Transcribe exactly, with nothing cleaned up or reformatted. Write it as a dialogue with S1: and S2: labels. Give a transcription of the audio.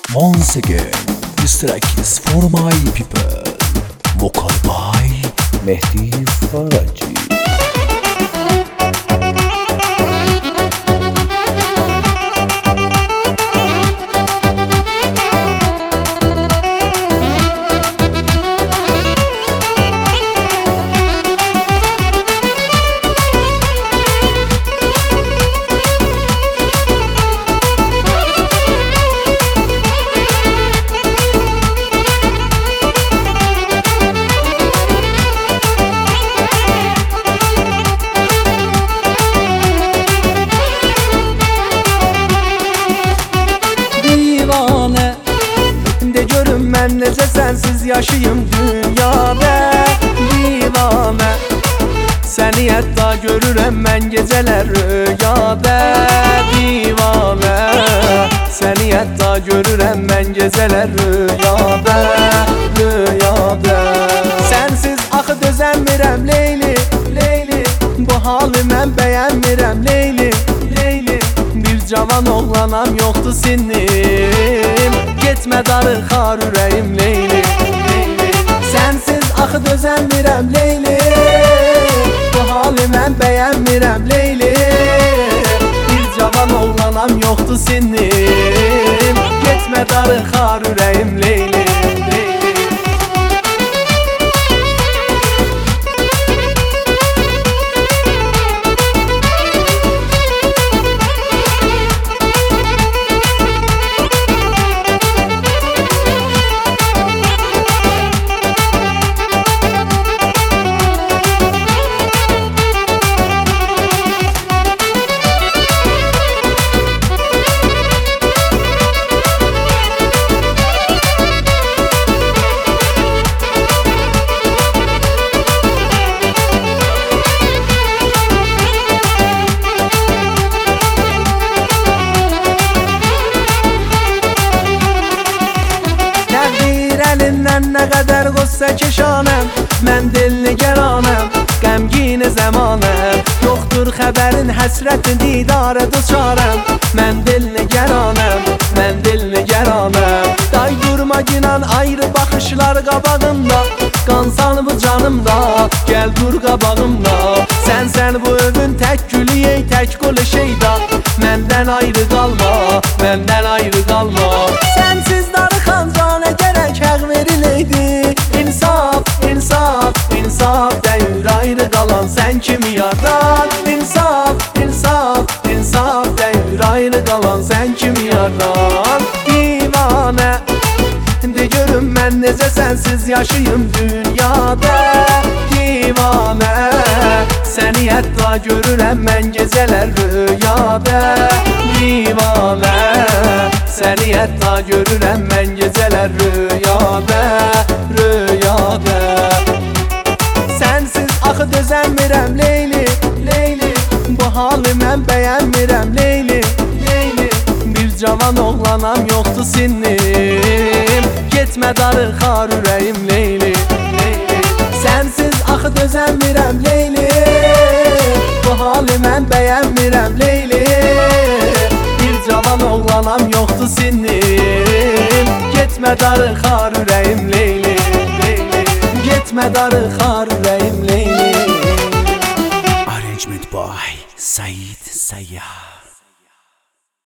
S1: Once again, this track is for my people. Vocal by Mehdi Faraci.
S2: Mən necə sənsiz yaşayım dünyada divane. Səni hətta görürəm mən gecələr rüyada divane. Səni hətta görürəm mən gecələr rüyada, rüyada. Sənsiz axı dözəmirəm Leyli, Leyli. Bu halı mən bəyənmirəm Leyli, Leyli. Bir cavan oğlanam yoxdur sinim. Getmə darıxar ürəyim Leyli, Leyli. Sənsiz axı dözəmirəm Leyli. Bu halı mən bəyənmirəm Leyli. Bir cavan oğlanam yoxdur sinim. Getmə darıxar ürəyim Leyli, Leyli. Əlindən nə qədər qossə keşanəm, mən dilli gəranəm, qəmgin zəmanəm. Yoxdur xəbərin həsrətin didarə duçarəm. Mən dilli gəranəm, mən dilli gəranəm. Day durma ginan ayrı baxışlar qabağımda. Qansan bu canımda, gəl dur qabağımda. Sən sən bu övün tək gülü ey tək qolu şeyda. Məndən ayrı qalma, məndən ayrı qalma. Sənsiz darıxan canə gərək həq veriləydi. İnsaf, insaf, insaf deyir ayrı qalan sən kimi yardan. İnsaf, insaf, insaf deyir ayrı qalan sən kimi yardan. Divane, de görüm mən necə sənsiz yaşayım dünyada divane. Səni hətta görürəm mən gecələr rüyada divane. Səni hətta görürəm mən gecələr rüyada, rüyada. Sənsiz axı dözəmirəm Leyli, Leyli. Bu halı mən bəyənmirəm Leyli, Leyli. Bir cavan oğlanam yoxdur sinim. Getmə darıxar ürəyim Leyli, Leyli. Sənsiz axı dözəmirəm Leyli. Bu halı mən bəyənmirəm Leyli. Bir cavan oğlanam yoxdur sinim. Getmə darıxar ürəyim Leyli, Leyli. Getmə darıxar ürəyim Leyli.
S1: Arrangement by Said Sayyar.